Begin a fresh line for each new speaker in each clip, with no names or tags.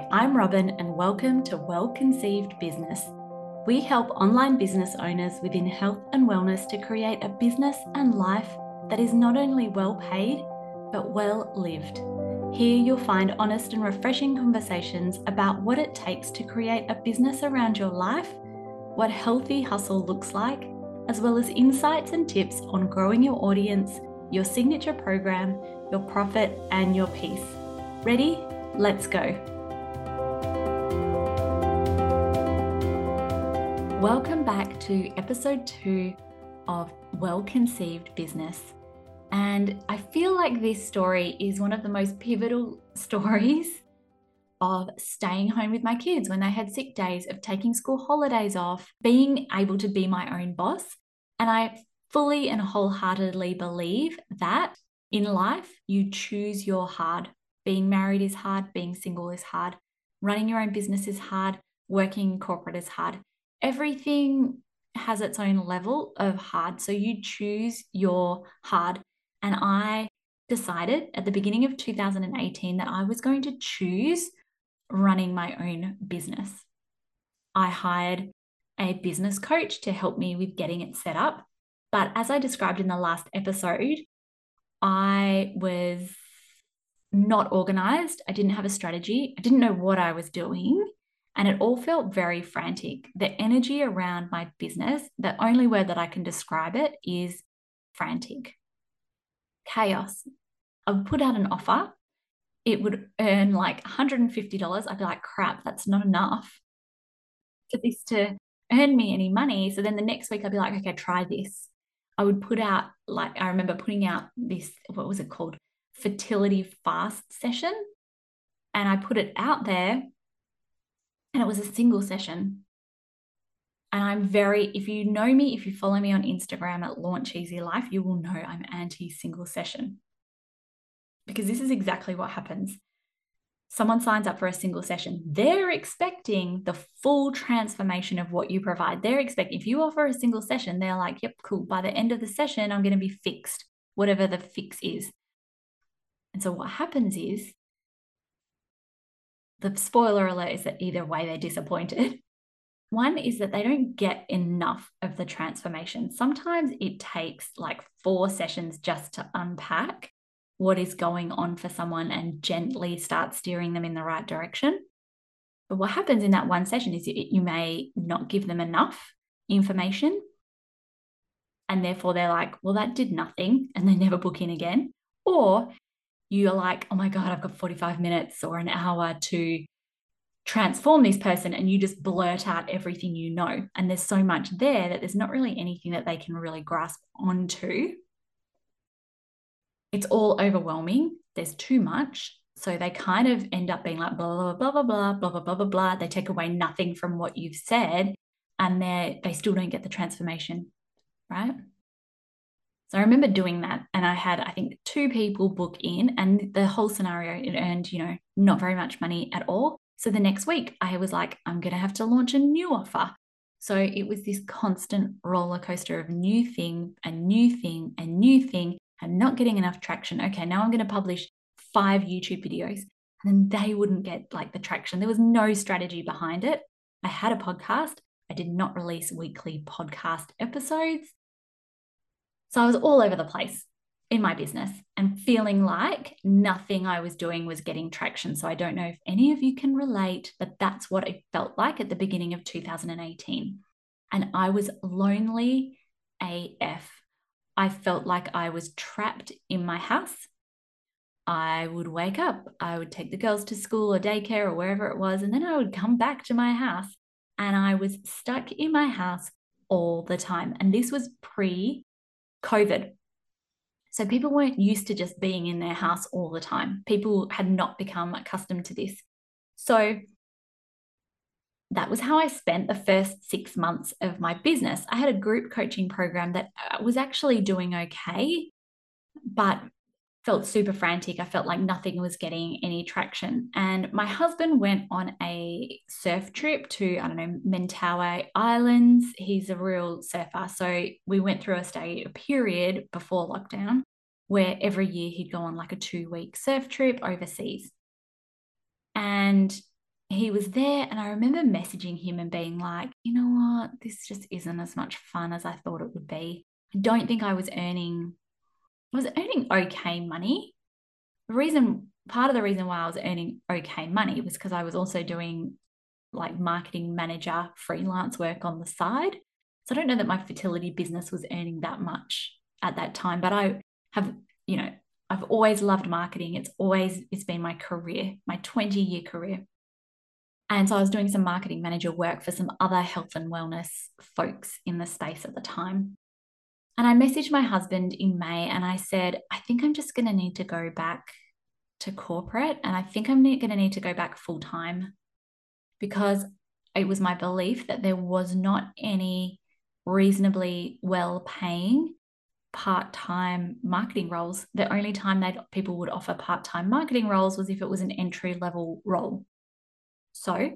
I'm Robin and welcome to Well Conceived Business. We help online business owners within health and wellness to create a business and life that is not only well paid, but well lived. Here you'll find honest and refreshing conversations about what it takes to create a business around your life, what healthy hustle looks like, as well as insights and tips on growing your audience, your signature program, your profit, and your peace. Ready? Let's go. Welcome back to episode 2 of Well Conceived Business. And I feel like this story is one of the most pivotal stories of staying home with my kids when they had sick days, of taking school holidays off, being able to be my own boss. And I fully and wholeheartedly believe that in life, you choose your hard. Being married is hard, being single is hard, running your own business is hard, working in corporate is hard. Everything has its own level of hard. So you choose your hard. And I decided at the beginning of 2018 that I was going to choose running my own business. I hired a business coach to help me with getting it set up. But as I described in the last episode, I was not organized. I didn't have a strategy. I didn't know what I was doing. And it all felt very frantic. The energy around my business, the only word that I can describe it is frantic. Chaos. I would put out an offer. It would earn like $150. I'd be like, crap, that's not enough for this to earn me any money. So then the next week I'd be like, okay, try this. I would put out, like, I remember putting out this, what was it called? Fertility fast session. And I put it out there. And it was a single session. And if you know me, if you follow me on Instagram at Launch Easy Life, you will know I'm anti-single session. Because this is exactly what happens. Someone signs up for a single session. They're expecting the full transformation of what you provide. They're expecting, if you offer a single session, they're like, yep, cool. By the end of the session, I'm going to be fixed, whatever the fix is. And so what happens is, the spoiler alert is that either way, they're disappointed. One is that they don't get enough of the transformation. Sometimes it takes like 4 sessions just to unpack what is going on for someone and gently start steering them in the right direction. But what happens in that one session is you may not give them enough information. And therefore they're like, well, that did nothing. And they never book in again. Or you're like, oh my God, I've got 45 minutes or an hour to transform this person, and you just blurt out everything you know. And there's so much there that there's not really anything that they can really grasp onto. It's all overwhelming. There's too much. So they kind of end up being like, blah, blah, blah, blah, blah, blah, blah, blah, blah, blah. They take away nothing from what you've said, and they still don't get the transformation, right? So I remember doing that, and I had, I think, 2 people book in, and the whole scenario, it earned, not very much money at all. So the next week I was like, I'm going to have to launch a new offer. So it was this constant roller coaster of new thing, and new thing, and new thing, and not getting enough traction. Okay, now I'm going to publish 5 YouTube videos, and then they wouldn't get like the traction. There was no strategy behind it. I had a podcast. I did not release weekly podcast episodes. So I was all over the place in my business and feeling like nothing I was doing was getting traction. So I don't know if any of you can relate, but that's what it felt like at the beginning of 2018. And I was lonely AF. I felt like I was trapped in my house. I would wake up, I would take the girls to school or daycare or wherever it was, and then I would come back to my house, and I was stuck in my house all the time. And this was pre-COVID. So people weren't used to just being in their house all the time. People had not become accustomed to this. So that was how I spent the first 6 months of my business. I had a group coaching program that was actually doing okay, but felt super frantic. I felt like nothing was getting any traction. And my husband went on a surf trip to, I don't know, Mentawai Islands. He's a real surfer. So we went through a period before lockdown where every year he'd go on like a 2-week surf trip overseas. And he was there, and I remember messaging him and being like, you know what, this just isn't as much fun as I thought it would be. I don't think I was earning okay money. Part of the reason why I was earning okay money was because I was also doing like marketing manager freelance work on the side. So I don't know that my fertility business was earning that much at that time, but I have, I've always loved marketing. It's been my career, my 20-year career. And so I was doing some marketing manager work for some other health and wellness folks in the space at the time. And I messaged my husband in May and I said, I think I'm just going to need to go back to corporate, and I think I'm going to need to go back full time, because it was my belief that there was not any reasonably well paying part-time marketing roles. The only time that people would offer part-time marketing roles was if it was an entry level role. So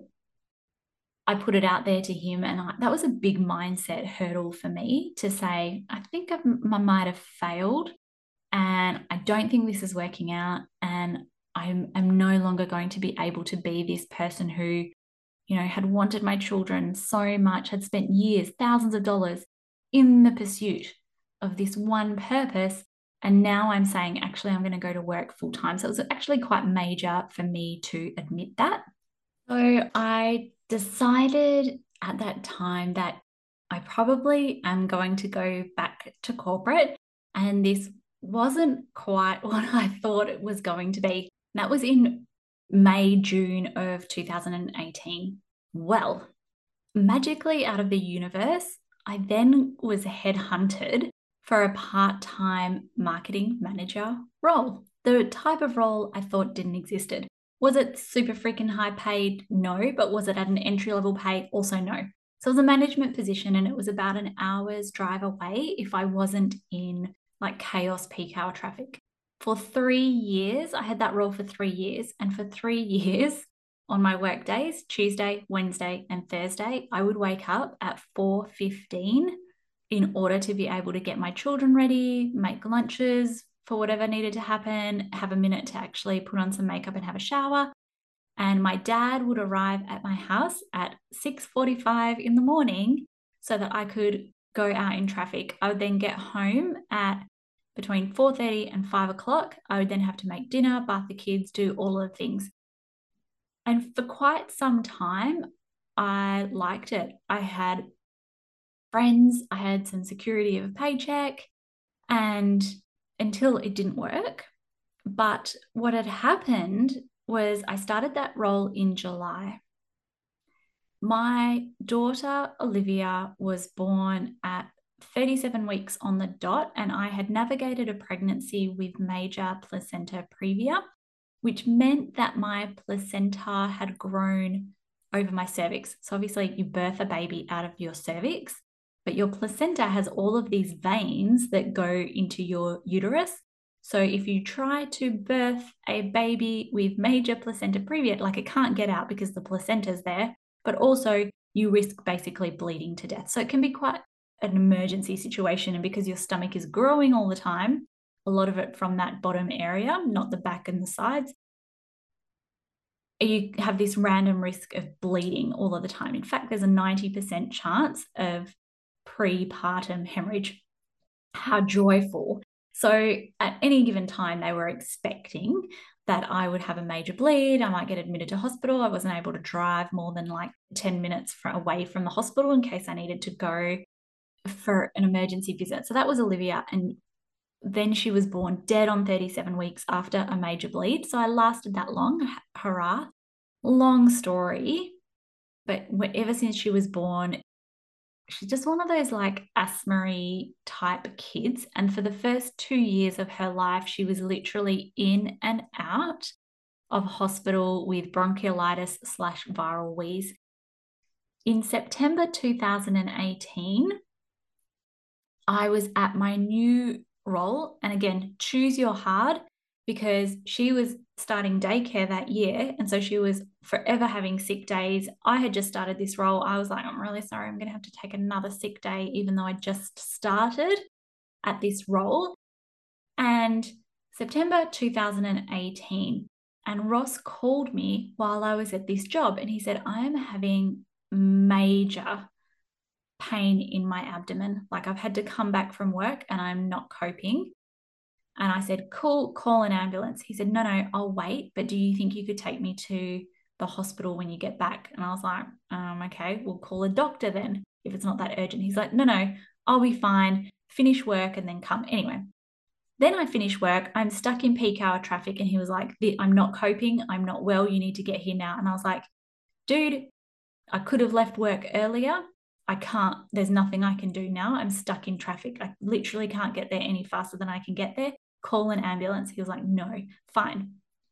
I put it out there to him, and that was a big mindset hurdle for me to say, I think I might have failed, and I don't think this is working out, and I'm no longer going to be able to be this person who, had wanted my children so much, had spent years, thousands of dollars in the pursuit of this one purpose. And now I'm saying, actually, I'm going to go to work full time. So it was actually quite major for me to admit that. So I decided at that time that I probably am going to go back to corporate. And this wasn't quite what I thought it was going to be. That was in May, June of 2018. Well, magically out of the universe, I then was headhunted for a part-time marketing manager role. The type of role I thought didn't exist. Was it super freaking high paid? No. But was it at an entry level pay? Also no. So it was a management position, and it was about an hour's drive away if I wasn't in like chaos peak hour traffic. For 3 years, I had that role for 3 years. And for 3 years on my work days, Tuesday, Wednesday, and Thursday, I would wake up at 4:15 in order to be able to get my children ready, make lunches for whatever needed to happen, have a minute to actually put on some makeup and have a shower. And my dad would arrive at my house at 6:45 in the morning so that I could go out in traffic. I would then get home at between 4:30 and 5 o'clock. I would then have to make dinner, bath the kids, do all of the things. And for quite some time, I liked it. I had friends, I had some security of a paycheck, and until it didn't work. But what had happened was I started that role in July. My daughter, Olivia, was born at 37 weeks on the dot, and I had navigated a pregnancy with major placenta previa, which meant that my placenta had grown over my cervix. So obviously you birth a baby out of your cervix, but your placenta has all of these veins that go into your uterus. So if you try to birth a baby with major placenta previa, like it can't get out because the placenta's there, but also you risk basically bleeding to death. So it can be quite an emergency situation. And because your stomach is growing all the time, a lot of it from that bottom area, not the back and the sides, you have this random risk of bleeding all of the time. In fact, there's a 90% chance of prepartum hemorrhage. How joyful. So at any given time, they were expecting that I would have a major bleed. I might get admitted to hospital. I wasn't able to drive more than like 10 minutes away from the hospital in case I needed to go for an emergency visit. So that was Olivia. And then she was born dead on 37 weeks after a major bleed. So I lasted that long. Hurrah. Long story. But ever since she was born, she's just one of those like asthma type kids. And for the first 2 years of her life, she was literally in and out of hospital with bronchiolitis/viral wheeze. In September 2018, I was at my new role. And again, choose your hard, because she was starting daycare that year. And so she was forever having sick days. I had just started this role. I was like, I'm really sorry, I'm going to have to take another sick day, even though I just started at this role. And September 2018, And Ross called me while I was at this job and he said, I am having major pain in my abdomen. Like I've had to come back from work and I'm not coping. And I said, cool, call an ambulance. He said, no, I'll wait. But do you think you could take me to the hospital when you get back? And I was like, okay, we'll call a doctor then if it's not that urgent. He's like, no, I'll be fine. Finish work and then come. Anyway, then I finish work. I'm stuck in peak hour traffic. And he was like, I'm not coping. I'm not well. You need to get here now. And I was like, dude, I could have left work earlier. I can't, there's nothing I can do now. I'm stuck in traffic. I literally can't get there any faster than I can get there. Call an ambulance. He was like, no, fine.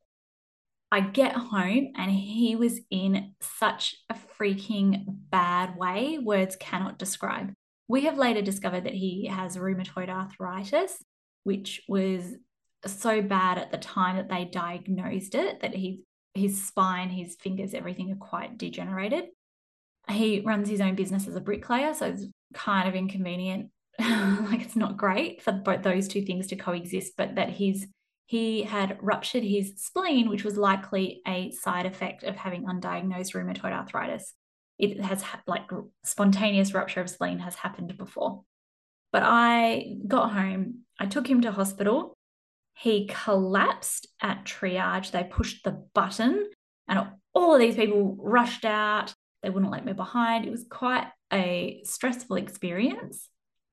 I get home and he was in such a freaking bad way, words cannot describe. We have later discovered that he has rheumatoid arthritis, which was so bad at the time that they diagnosed it, that his spine, his fingers, everything are quite degenerated. He runs his own business as a bricklayer, so it's kind of inconvenient. Like it's not great for both those two things to coexist, but that he had ruptured his spleen, which was likely a side effect of having undiagnosed rheumatoid arthritis. It has like spontaneous rupture of spleen has happened before. But I got home, I took him to hospital. He collapsed at triage. They pushed the button and all of these people rushed out. They wouldn't let me behind. It was quite a stressful experience.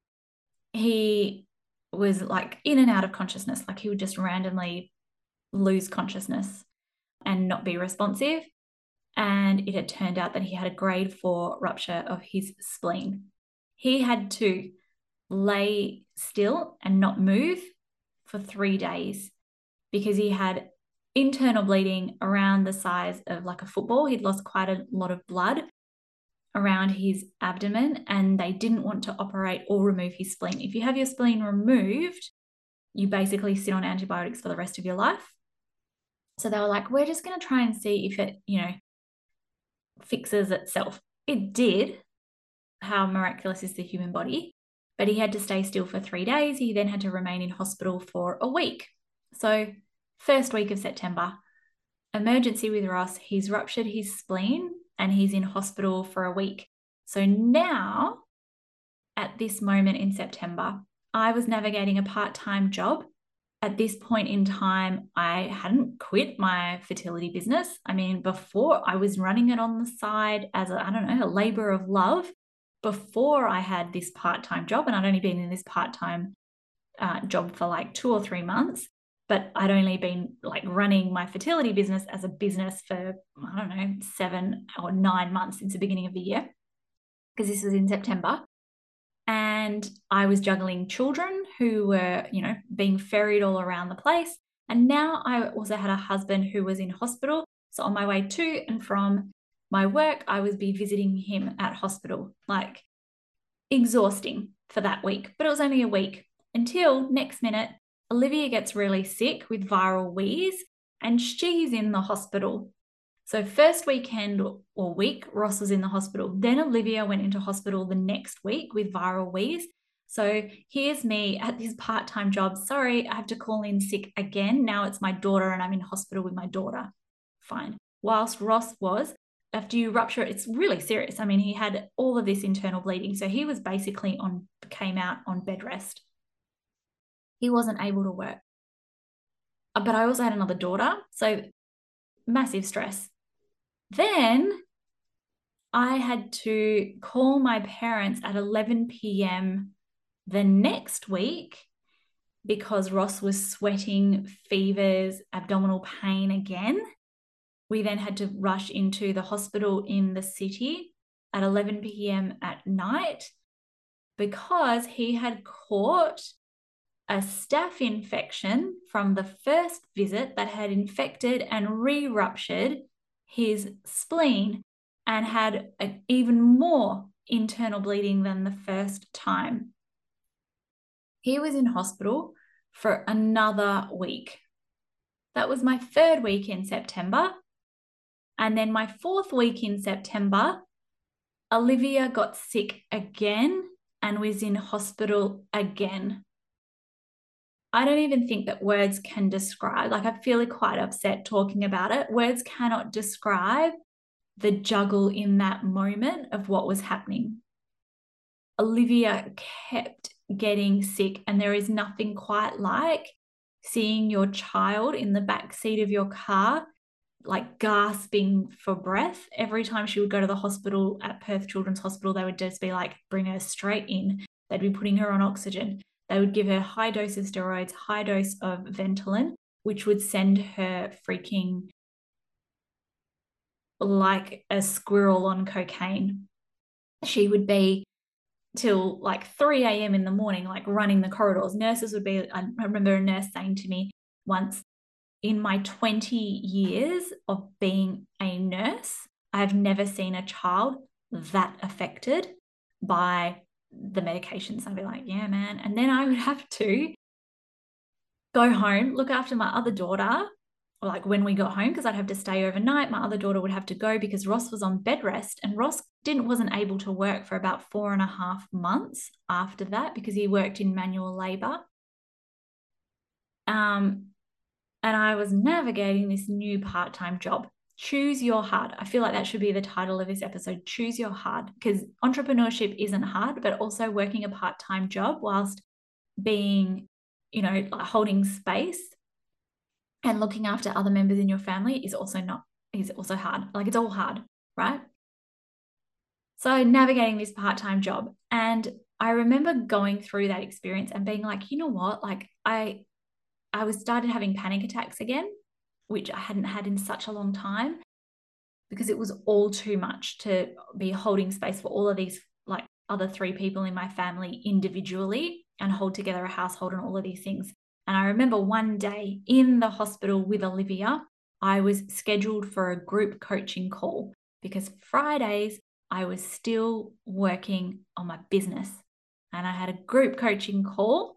He was like in and out of consciousness. Like he would just randomly lose consciousness and not be responsive. And it had turned out that he had a grade 4 rupture of his spleen. He had to lay still and not move for 3 days because he had internal bleeding around the size of like a football. He'd lost quite a lot of blood around his abdomen and they didn't want to operate or remove his spleen. If you have your spleen removed, you basically sit on antibiotics for the rest of your life. So they were like, we're just going to try and see if it, fixes itself. It did. How miraculous is the human body? But he had to stay still for 3 days. He then had to remain in hospital for a week. So first week of September, emergency with Ross, he's ruptured his spleen and he's in hospital for a week. So now, at this moment in September, I was navigating a part-time job. At this point in time, I hadn't quit my fertility business. I mean, before I was running it on the side as a labor of love before I had this part-time job. And I'd only been in this part-time job for like 2 or 3 months. But I'd only been like running my fertility business as a business for, 7 or 9 months since the beginning of the year, because this was in September. And I was juggling children who were, being ferried all around the place. And now I also had a husband who was in hospital. So on my way to and from my work, I would be visiting him at hospital, like exhausting for that week. But it was only a week until next minute, Olivia gets really sick with viral wheeze and she's in the hospital. So first weekend or week, Ross was in the hospital. Then Olivia went into hospital the next week with viral wheeze. So here's me at this part-time job. Sorry, I have to call in sick again. Now it's my daughter and I'm in hospital with my daughter. Fine. Whilst Ross was, after you rupture it, it's really serious. I mean, he had all of this internal bleeding. So he was basically came out on bed rest. He wasn't able to work. But I also had another daughter. So massive stress. Then I had to call my parents at 11 p.m. the next week because Ross was sweating, fevers, abdominal pain again. We then had to rush into the hospital in the city at 11 p.m. at night because he had caught a staph infection from the first visit that had infected and re-ruptured his spleen and had even more internal bleeding than the first time. He was in hospital for another week. That was my 3rd week in September. And then my 4th week in September, Olivia got sick again and was in hospital again. I don't even think that words can describe, like I'm feeling quite upset talking about it. Words cannot describe the juggle in that moment of what was happening. Olivia kept getting sick, and there is nothing quite like seeing your child in the back seat of your car, like gasping for breath. Every time she would go to the hospital at Perth Children's Hospital, they would just be like, bring her straight in. They'd be putting her on oxygen. They would give her high dose of steroids, high dose of Ventolin, which would send her freaking like a squirrel on cocaine. She would be till like 3 a.m. in the morning, like running the corridors. Nurses would be, I remember a nurse saying to me once, in my 20 years of being a nurse, I've never seen a child that affected by the medications. I'd be like, yeah, man. And then I would have to go home, look after my other daughter, like when we got home, because I'd have to stay overnight. My other daughter would have to go because Ross was on bed rest, and Ross wasn't able to work for about 4.5 months after that because he worked in manual labor. And I was navigating this new part-time job. Choose your hard. I feel like that should be the title of this episode. Choose your hard, because entrepreneurship isn't hard, but also working a part-time job whilst being, like holding space and looking after other members in your family is also hard. Like it's all hard, right? So navigating this part-time job. And I remember going through that experience and being like, you know what? Like I started having panic attacks again, which I hadn't had in such a long time, because it was all too much to be holding space for all of these like other 3 people in my family individually and hold together a household and all of these things. And I remember one day in the hospital with Olivia, I was scheduled for a group coaching call because Fridays I was still working on my business, and I had a group coaching call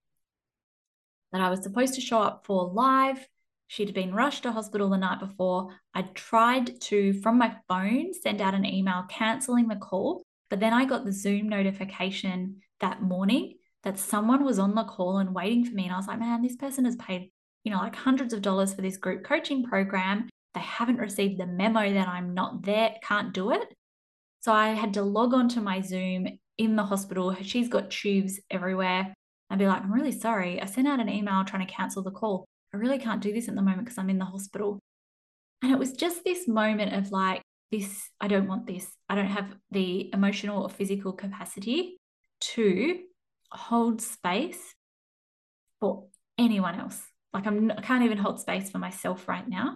that I was supposed to show up for live. She'd been rushed to hospital the night before. I tried to, from my phone, send out an email canceling the call, but then I got the Zoom notification that morning that someone was on the call and waiting for me. And I was like, man, this person has paid, like hundreds of dollars for this group coaching program. They haven't received the memo that I'm not there, can't do it. So I had to log on to my Zoom in the hospital. She's got tubes everywhere. I'd be like, I'm really sorry. I sent out an email trying to cancel the call. I really can't do this at the moment because I'm in the hospital. And it was just this moment of like, this, I don't want this. I don't have the emotional or physical capacity to hold space for anyone else. Like I can't even hold space for myself right now.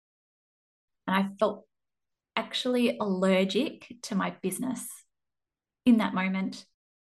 And I felt actually allergic to my business in that moment.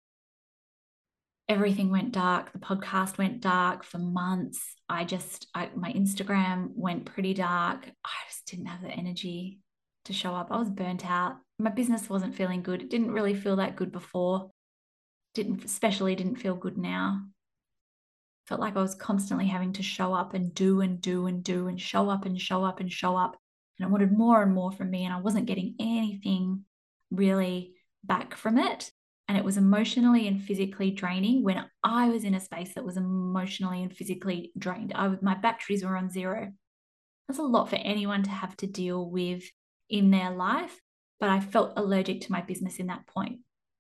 Everything went dark. The podcast went dark for months. My Instagram went pretty dark. I just didn't have the energy to show up. I was burnt out. My business wasn't feeling good. It didn't really feel that good before. Especially didn't feel good now. Felt like I was constantly having to show up and do and do and do and show up and show up and show up. And I wanted more and more from me, and I wasn't getting anything really back from it. And it was emotionally and physically draining when I was in a space that was emotionally and physically drained. My batteries were on zero. That's a lot for anyone to have to deal with in their life, but I felt allergic to my business in that point.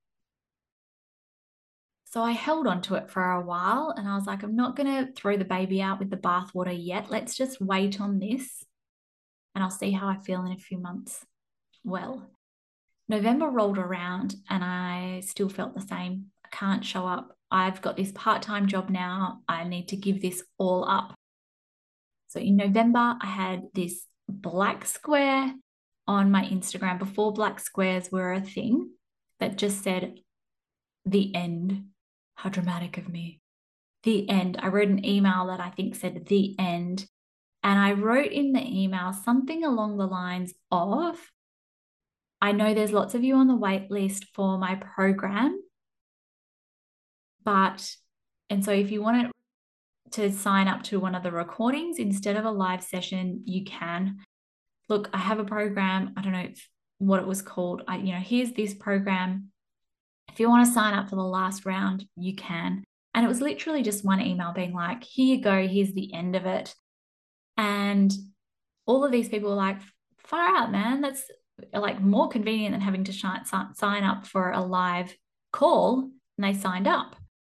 So I held on to it for a while, and I was like, I'm not going to throw the baby out with the bathwater yet. Let's just wait on this, and I'll see how I feel in a few months. Well, November rolled around and I still felt the same. I can't show up. I've got this part-time job now. I need to give this all up. So in November, I had this black square on my Instagram before black squares were a thing that just said, the end. How dramatic of me. The end. I wrote an email that I think said the end. And I wrote in the email something along the lines of, I know there's lots of you on the wait list for my program, and so if you want to sign up to one of the recordings instead of a live session, you can. Look, I have a program. I don't know what it was called. Here's this program. If you want to sign up for the last round, you can. And it was literally just one email being like, here you go, here's the end of it. And all of these people were like, far out, man. That's like more convenient than having to sign up for a live call. And they signed up.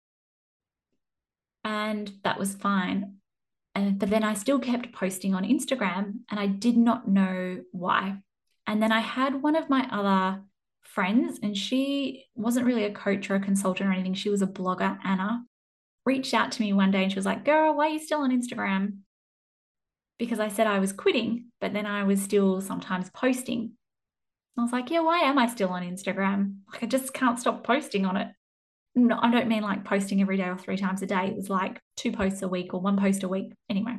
And that was fine. But then I still kept posting on Instagram and I did not know why. And then I had one of my other friends, and she wasn't really a coach or a consultant or anything. She was a blogger, Anna, reached out to me one day and she was like, girl, why are you still on Instagram? Because I said I was quitting, but then I was still sometimes posting. I was like, yeah, why am I still on Instagram? Like, I just can't stop posting on it. No, I don't mean like posting every day or 3 times a day. It was like 2 posts a week or 1 post a week. Anyway.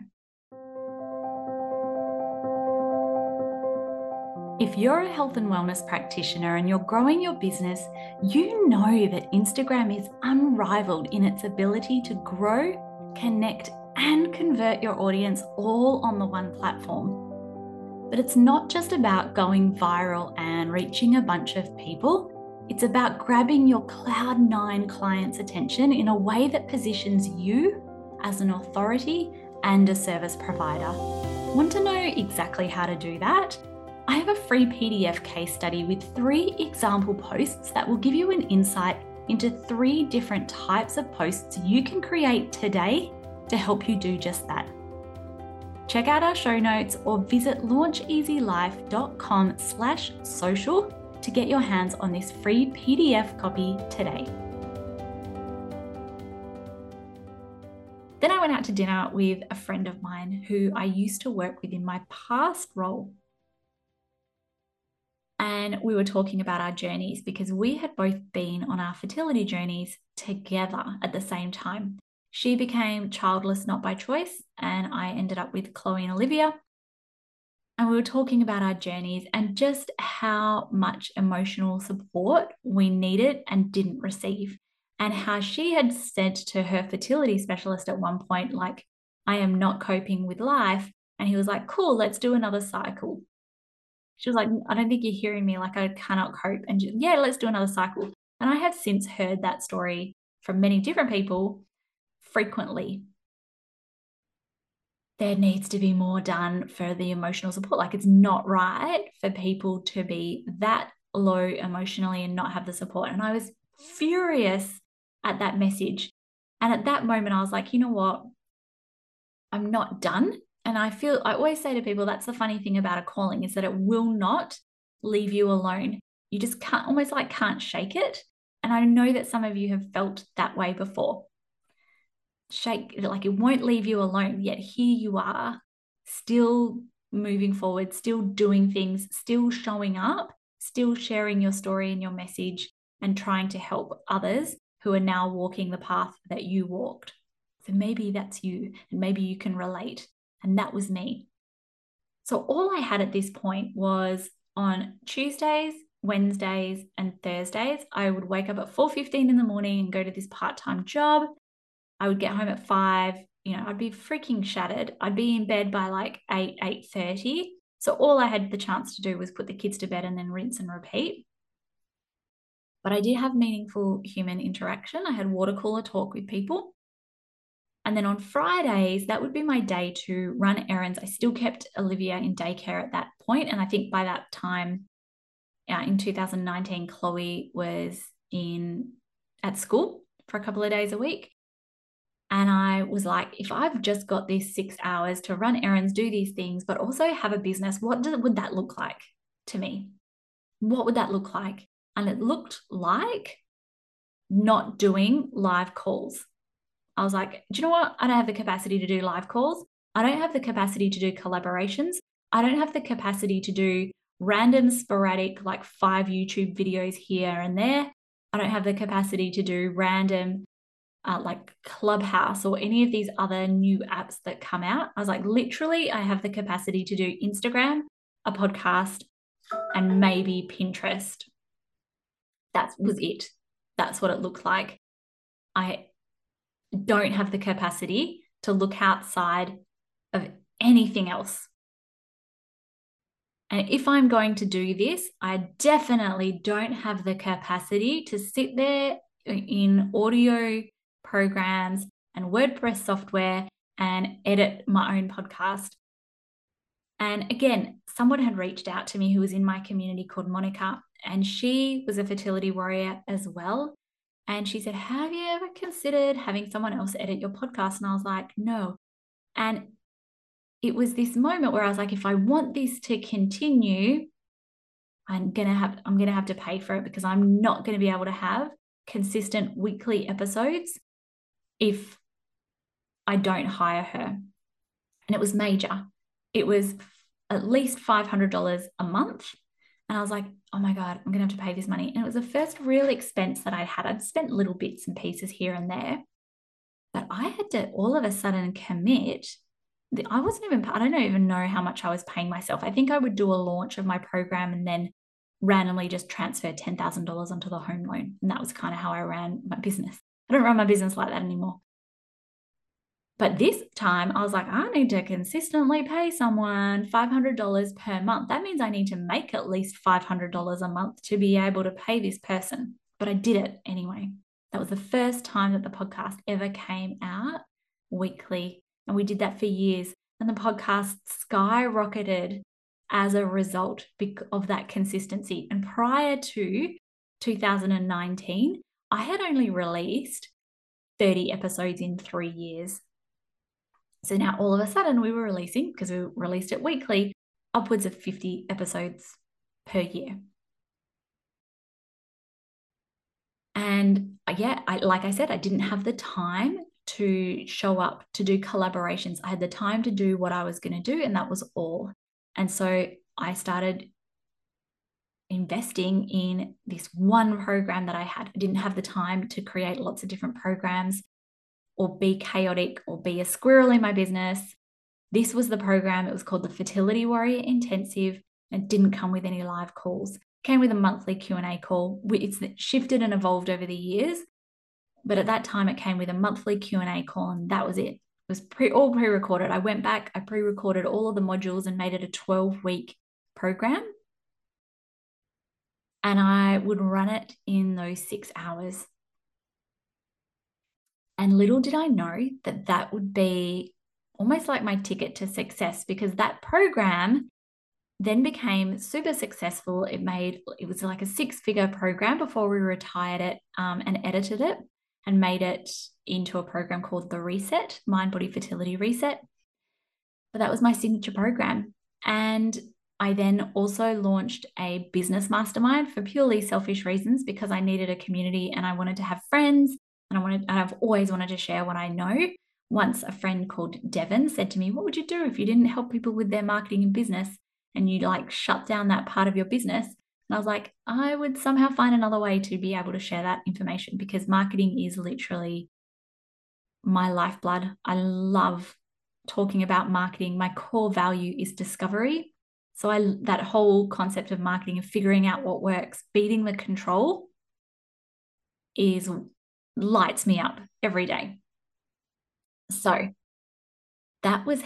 If you're a health and wellness practitioner and you're growing your business, you know that Instagram is unrivaled in its ability to grow, connect, and convert your audience all on the one platform. But it's not just about going viral and reaching a bunch of people. It's about grabbing your Cloud9 clients' attention in a way that positions you as an authority and a service provider. Want to know exactly how to do that? I have a free PDF case study with 3 example posts that will give you an insight into 3 different types of posts you can create today to help you do just that. Check out our show notes or visit launcheasylife.com/social to get your hands on this free PDF copy today. Then I went out to dinner with a friend of mine who I used to work with in my past role. And we were talking about our journeys because we had both been on our fertility journeys together at the same time. She became childless not by choice, and I ended up with Chloe and Olivia. And we were talking about our journeys and just how much emotional support we needed and didn't receive. And how she had said to her fertility specialist at one point, like, I am not coping with life. And he was like, cool, let's do another cycle. She was like, I don't think you're hearing me, like I cannot cope. And yeah, let's do another cycle. And I have since heard that story from many different people frequently. There needs to be more done for the emotional support. Like, it's not right for people to be that low emotionally and not have the support. And I was furious at that message. And at that moment, I was like, you know what? I'm not done. And I always say to people, that's the funny thing about a calling is that it will not leave you alone. You just can't shake it. And I know that some of you have felt that way before. Like, it won't leave you alone, yet here you are, still moving forward, still doing things, still showing up, still sharing your story and your message and trying to help others who are now walking the path that you walked. So maybe that's you, and maybe you can relate. And that was me. So all I had at this point was on Tuesdays, Wednesdays, and Thursdays, I would wake up at 4:15 in the morning and go to this part-time job. I would get home at 5, I'd be freaking shattered. I'd be in bed by like 8:30. So all I had the chance to do was put the kids to bed and then rinse and repeat. But I did have meaningful human interaction. I had water cooler talk with people. And then on Fridays, that would be my day to run errands. I still kept Olivia in daycare at that point. And I think by that time, in 2019, Chloe was at school for a couple of days a week. And I was like, if I've just got these 6 hours to run errands, do these things, but also have a business, would that look like to me? What would that look like? And it looked like not doing live calls. I was like, do you know what? I don't have the capacity to do live calls. I don't have the capacity to do collaborations. I don't have the capacity to do random, sporadic, like 5 YouTube videos here and there. I don't have the capacity to do random like Clubhouse or any of these other new apps that come out. I was like, literally, I have the capacity to do Instagram, a podcast, and maybe Pinterest. That was it. That's what it looked like. I don't have the capacity to look outside of anything else. And if I'm going to do this, I definitely don't have the capacity to sit there in audio programs and WordPress software and edit my own podcast. And again, someone had reached out to me who was in my community called Monica, and she was a fertility warrior as well. And she said, have you ever considered having someone else edit your podcast? And I was like, no. And it was this moment where I was like, if I want this to continue, I'm gonna have to pay for it, because I'm not going to be able to have consistent weekly episodes if I don't hire her. And it was major. It was at least $500 a month. And I was like, oh my God, I'm going to have to pay this money. And it was the first real expense that I'd had. I'd spent little bits and pieces here and there, but I had to all of a sudden commit. I don't even know how much I was paying myself. I think I would do a launch of my program and then randomly just transfer $10,000 onto the home loan. And that was kind of how I ran my business. I don't run my business like that anymore. But this time I was like, I need to consistently pay someone $500 per month. That means I need to make at least $500 a month to be able to pay this person. But I did it anyway. That was the first time that the podcast ever came out weekly. And we did that for years. And the podcast skyrocketed as a result of that consistency. And prior to 2019, I had only released 30 episodes in 3 years. So now all of a sudden we were releasing, because we released it weekly, upwards of 50 episodes per year. And like I said, I didn't have the time to show up to do collaborations. I had the time to do what I was going to do, and that was all. And so I started investing in this one program that I had. I didn't have the time to create lots of different programs or be chaotic or be a squirrel in my business. This was the program. It was called the Fertility Warrior Intensive. It didn't come with any live calls. It came with a monthly Q&A call. It's shifted and evolved over the years, but at that time it came with a monthly Q&A call, and that was it. It was all pre-recorded. I went back, I pre-recorded all of the modules and made it a 12-week program. And I would run it in those 6 hours. And little did I know that that would be almost like my ticket to success, because that program then became super successful. It was like a 6-figure program before we retired it and edited it and made it into a program called the Reset, Mind Body Fertility Reset. But that was my signature program. And I then also launched a business mastermind for purely selfish reasons, because I needed a community and I wanted to have friends. And I've always wanted to share what I know. Once a friend called Devon said to me, what would you do if you didn't help people with their marketing and business and you shut down that part of your business? And I was like, I would somehow find another way to be able to share that information, because marketing is literally my lifeblood. I love talking about marketing. My core value is discovery. So that whole concept of marketing, of figuring out what works, beating the control, lights me up every day. So that was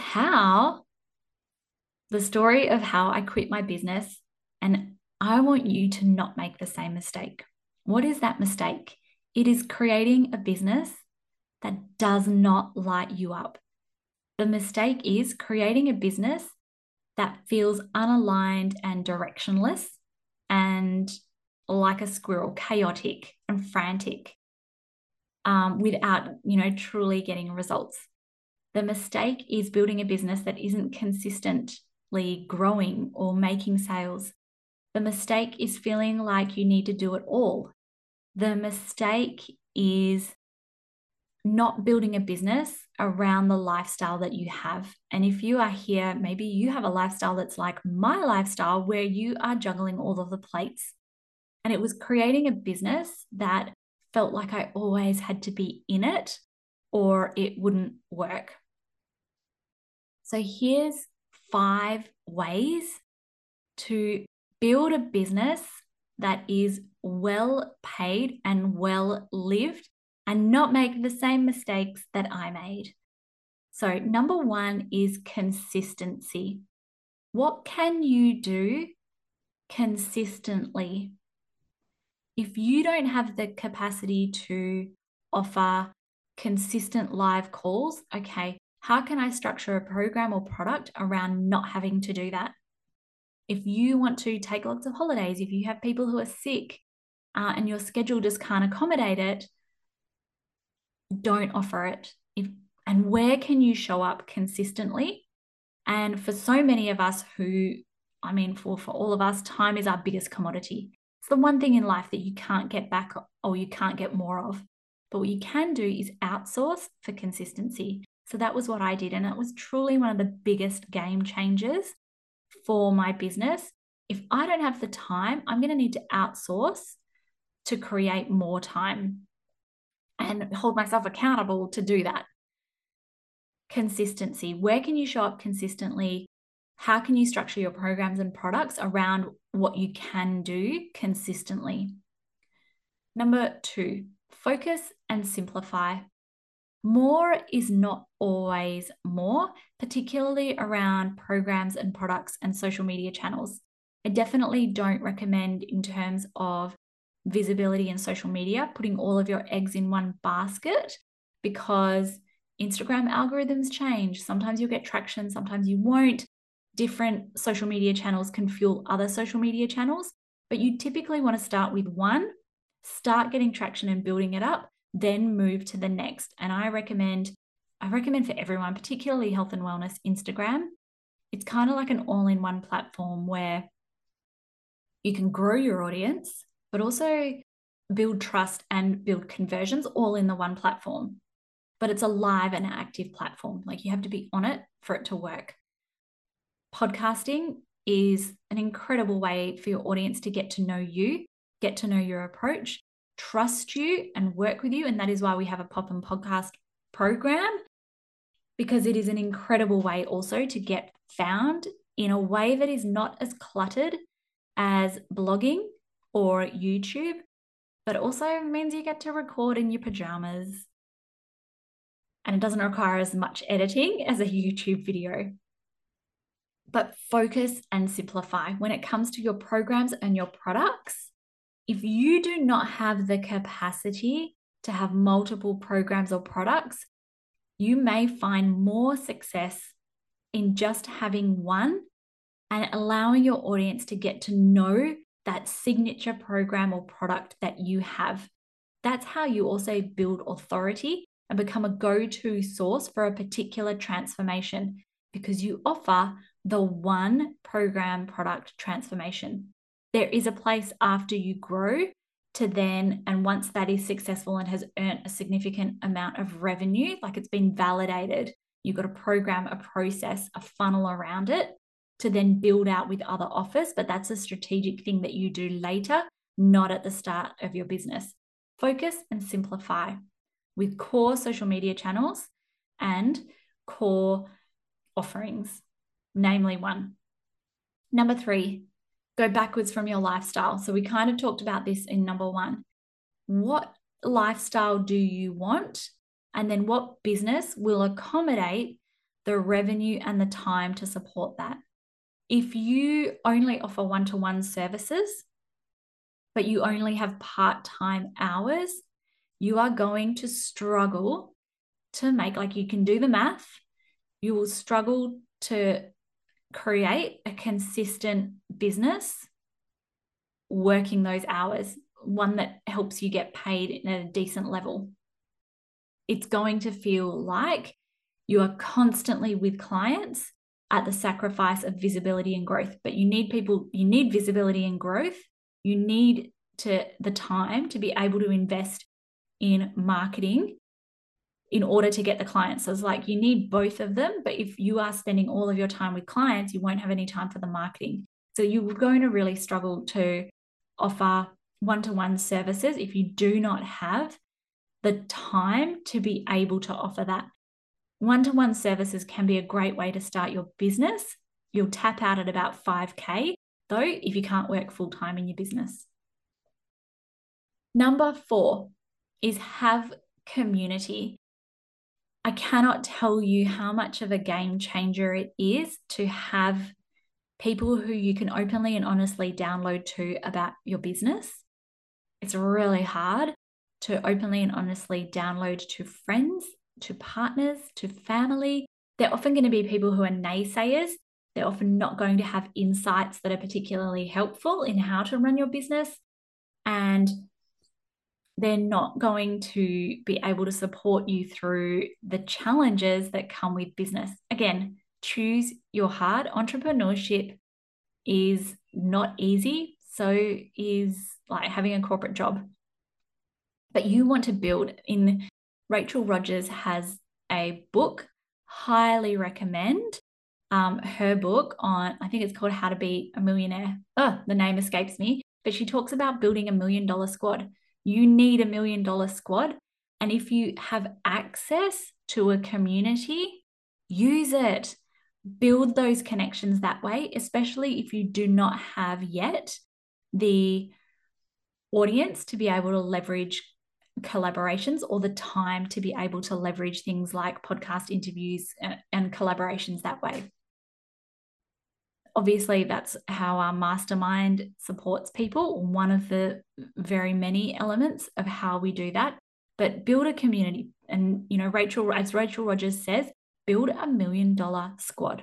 the story of how I quit my business. And I want you to not make the same mistake. What is that mistake? It is creating a business that does not light you up. The mistake is creating a business that feels unaligned and directionless and like a squirrel, chaotic and frantic, without, truly getting results. The mistake is building a business that isn't consistently growing or making sales. The mistake is feeling like you need to do it all. The mistake is not building a business around the lifestyle that you have. And if you are here, maybe you have a lifestyle that's like my lifestyle, where you are juggling all of the plates. And it was creating a business that felt like I always had to be in it or it wouldn't work. So here's 5 ways to build a business that is well paid and well lived and not make the same mistakes that I made. So number 1 is consistency. What can you do consistently? If you don't have the capacity to offer consistent live calls. Okay, how can I structure a program or product around not having to do that? If you want to take lots of holidays, if you have people who are sick and your schedule just can't accommodate it, don't offer it. And where can you show up consistently? And for so many of us for all of us, time is our biggest commodity. It's the one thing in life that you can't get back or you can't get more of. But what you can do is outsource for consistency. So that was what I did. And it was truly one of the biggest game changers for my business. If I don't have the time, I'm going to need to outsource to create more time and hold myself accountable to do that. Consistency. Where can you show up consistently? How can you structure your programs and products around what you can do consistently? Number 2, focus and simplify. More is not always more, particularly around programs and products and social media channels. I definitely don't recommend, in terms of visibility in social media, putting all of your eggs in one basket, because Instagram algorithms change. Sometimes you'll get traction, sometimes you won't. Different social media channels can fuel other social media channels, but you typically want to start with one, start getting traction and building it up, then move to the next. And I recommend for everyone, particularly health and wellness, Instagram. It's kind of like an all-in-one platform where you can grow your audience, but also build trust and build conversions all in the one platform. But it's a live and active platform. Like, you have to be on it for it to work. Podcasting is an incredible way for your audience to get to know you, get to know your approach, trust you, and work with you. And that is why we have a Pop and Podcast program, because it is an incredible way also to get found in a way that is not as cluttered as blogging or YouTube, but also means you get to record in your pajamas. And it doesn't require as much editing as a YouTube video. But focus and simplify. When it comes to your programs and your products, if you do not have the capacity to have multiple programs or products, you may find more success in just having one and allowing your audience to get to know that signature program or product that you have. That's how you also build authority and become a go-to source for a particular transformation, because you offer the one program product transformation. There is a place after you grow to then, and once that is successful and has earned a significant amount of revenue, like it's been validated, you've got a program, a process, a funnel around it to then build out with other offers. But that's a strategic thing that you do later, not at the start of your business. Focus and simplify with core social media channels and core offerings, namely one. Number 3, go backwards from your lifestyle. So we kind of talked about this in number 1. What lifestyle do you want? And then what business will accommodate the revenue and the time to support that? If you only offer one-to-one services, but you only have part-time hours, you are going to struggle to make, like, you can do the math, you will struggle to create a consistent business working those hours, one that helps you get paid at a decent level. It's going to feel like you are constantly with clients at the sacrifice of visibility and growth. But you need visibility and growth. You need the time to be able to invest in marketing in order to get the clients. So it's like you need both of them. But if you are spending all of your time with clients, you won't have any time for the marketing. So you're going to really struggle to offer one-to-one services if you do not have the time to be able to offer that. One-to-one services can be a great way to start your business. You'll tap out at about 5K, though, if you can't work full-time in your business. Number 4 is have community. I cannot tell you how much of a game changer it is to have people who you can openly and honestly download to about your business. It's really hard, to openly and honestly download to friends, to partners, to family. They're often going to be people who are naysayers. They're often not going to have insights that are particularly helpful in how to run your business. And they're not going to be able to support you through the challenges that come with business. Again, choose your heart. Entrepreneurship is not easy. So is like having a corporate job. But you want to build in. Rachel Rodgers has a book, highly recommend. Her book on, I think it's called How to Be a Millionaire. Oh, the name escapes me, but she talks about building $1 million squad. You need $1 million squad. And if you have access to a community, use it. Build those connections that way, especially if you do not have yet the audience to be able to leverage collaborations or the time to be able to leverage things like podcast interviews and collaborations that way. Obviously, that's how our mastermind supports people, one of the very many elements of how we do that. But build a community. And, you know, as Rachel Rodgers says, build $1 million squad.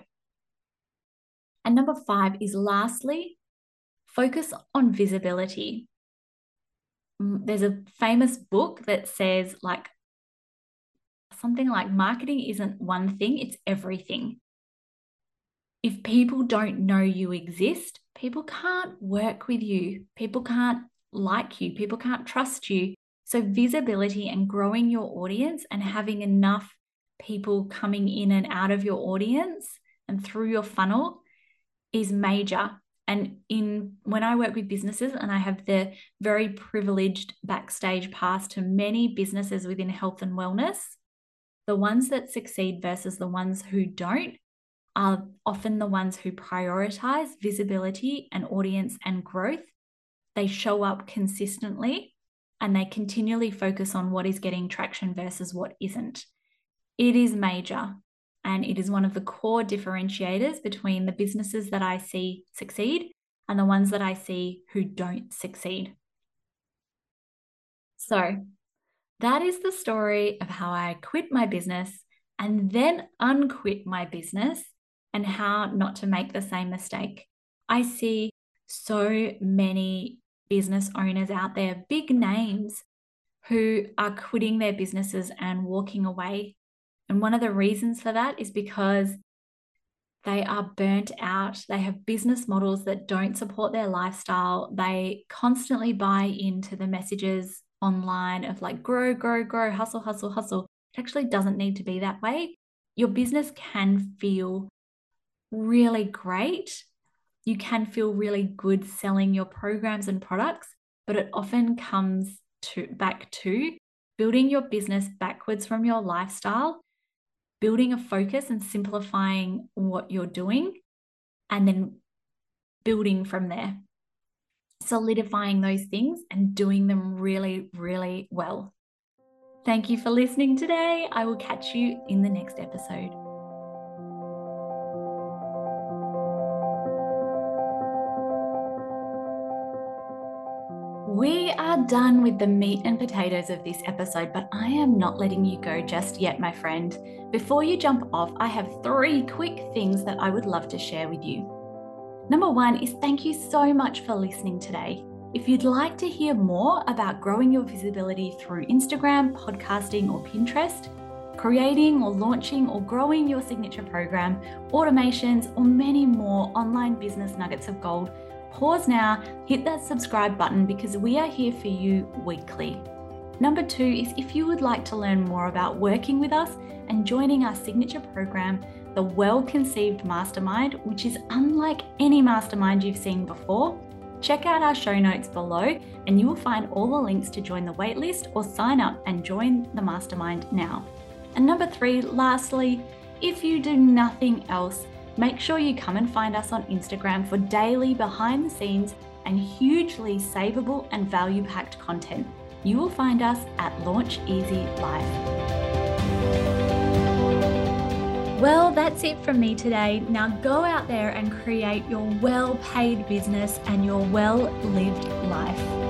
And number 5 is lastly, focus on visibility. There's a famous book that says like something like marketing isn't one thing, it's everything. If people don't know you exist, people can't work with you. People can't like you. People can't trust you. So visibility and growing your audience and having enough people coming in and out of your audience and through your funnel is major. And when I work with businesses, and I have the very privileged backstage pass to many businesses within health and wellness, the ones that succeed versus the ones who don't are often the ones who prioritize visibility and audience and growth. They show up consistently and they continually focus on what is getting traction versus what isn't. It is major. And it is one of the core differentiators between the businesses that I see succeed and the ones that I see who don't succeed. So that is the story of how I quit my business and then unquit my business and how not to make the same mistake. I see so many business owners out there, big names, who are quitting their businesses and walking away. And one of the reasons for that is because they are burnt out. They have business models that don't support their lifestyle. They constantly buy into the messages online of like, grow, grow, grow, hustle, hustle, hustle. It actually doesn't need to be that way. Your business can feel really great. You can feel really good selling your programs and products, but it often comes back to building your business backwards from your lifestyle, building a focus and simplifying what you're doing, and then building from there, solidifying those things and doing them really, really well. Thank you for listening today. I will catch you in the next episode. We are done with the meat and potatoes of this episode, but I am not letting you go just yet, my friend. Before you jump off, I have 3 quick things that I would love to share with you. Number 1 is thank you so much for listening today. If you'd like to hear more about growing your visibility through Instagram, podcasting, or Pinterest, creating or launching or growing your signature program, automations, or many more online business nuggets of gold, pause now, hit that subscribe button because we are here for you weekly. Number 2 is if you would like to learn more about working with us and joining our signature program, the Well Conceived Mastermind, which is unlike any mastermind you've seen before, check out our show notes below and you will find all the links to join the waitlist or sign up and join the mastermind now. And number 3, lastly, if you do nothing else, make sure you come and find us on Instagram for daily behind the scenes and hugely savable and value-packed content. You will find us at Launch Easy Life. Well, that's it from me today. Now go out there and create your well-paid business and your well-lived life.